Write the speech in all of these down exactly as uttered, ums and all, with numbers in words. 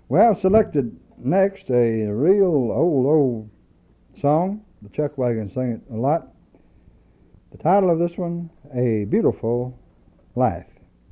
Well, selected next a real old, old song. The Chuck Wagons sing it a lot. The title of this one, A Beautiful Life.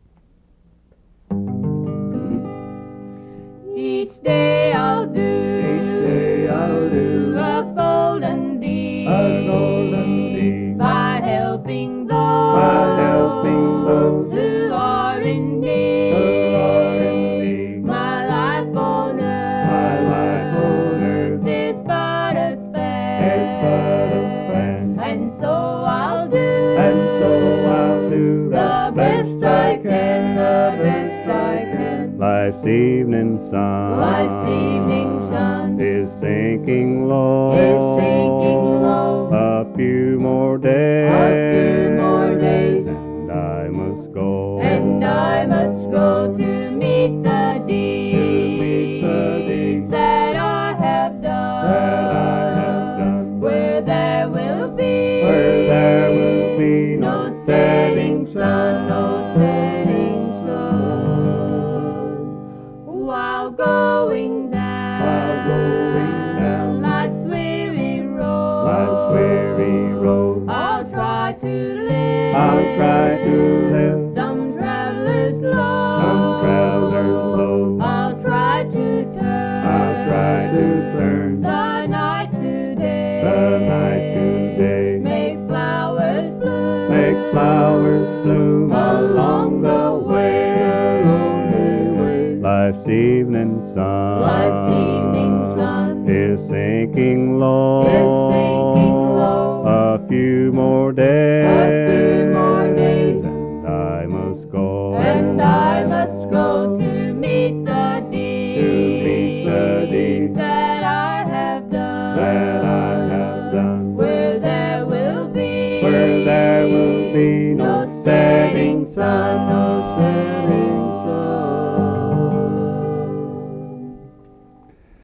Each day I'll do, Each day I'll do a golden deed, a golden deed by helping those, by helping those who are in need. who are in need. My life on earth, My life on earth is but a is span, but a span, and so I'll do, and so I'll do the best I can, the best I can. Life's evening sun, Life's evening sun is sinking low, is sinking low. A few more days, A few more days, and I must go, and I must go to meet the meet the deeds deeds that I have done, that I have done, where there will be, where there will be no no setting setting sun, no setting sun. While going down, While going down life's weary road, life's weary road, I'll try to live, I'll try to live some traveler's load, some traveler's load. I'll try to turn, I'll try to turn the night to day, the night to day, make flowers bloom, make flowers bloom along the way, along the way. Life's evening sun, Life's evening sun is sinking low, is sinking low. A few more days, A few more days, and I must go, and I must go to meet the meet the deeds deeds that I have done, that I have done, where there will be, where there will be no no